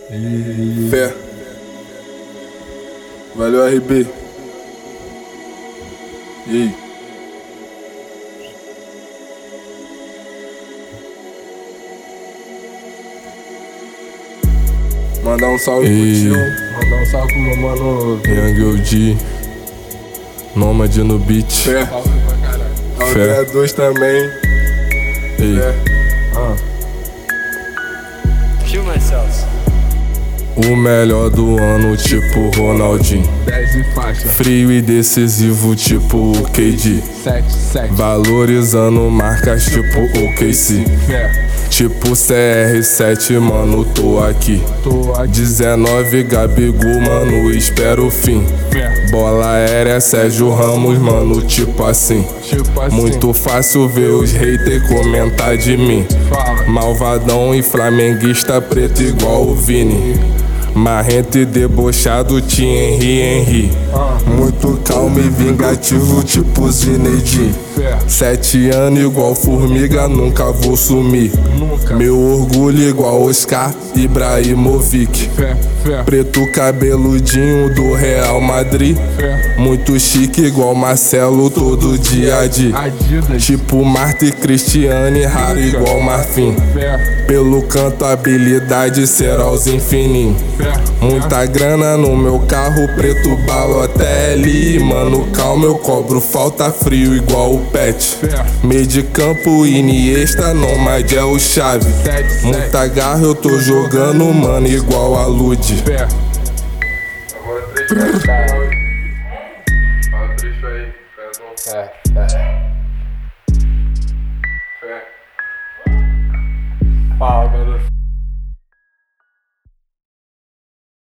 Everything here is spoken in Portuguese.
Fé. Valeu, RB. E aí? Mandar um salve pro tio. Mandar um salve pro meu mano Young OG, Nômade no beat. Fé. Fé. Ao 2 também. Ei. Fé. Filma, Celso. O melhor do ano, tipo Ronaldinho. 10 e faixa. Frio e decisivo, tipo o KD. 7. Valorizando marcas, tipo o KC. Fé. Tipo CR7, mano, tô aqui. 19 Gabigol, mano, espero o fim. Fé. Bola aérea, Sérgio Ramos, mano, tipo assim. Muito fácil ver os haters comentar de mim. Fala. Malvadão e flamenguista preto igual o Vini. Marrento e debochado, Henry. Muito calmo e vingativo, tipo Zinedine. 7 anos igual formiga, nunca vou sumir. Meu orgulho igual Oscar Ibrahimovic. Preto cabeludinho do Real Madrid. Muito chique igual Marcelo, todo dia de tipo Marta e Cristiane, raro igual Marfim. Pelo canto, habilidade, Serolzinho fininho. Muita grana no meu carro, preto Balotelli. Mano, calma, eu cobro falta frio igual o Pet. Meio de campo, Iniesta, Nômade é o chave. Muita garra, eu tô jogando, mano, igual a Lud. Agora 3 fé. Fala 3 fé aí. Fé. Fala, mano.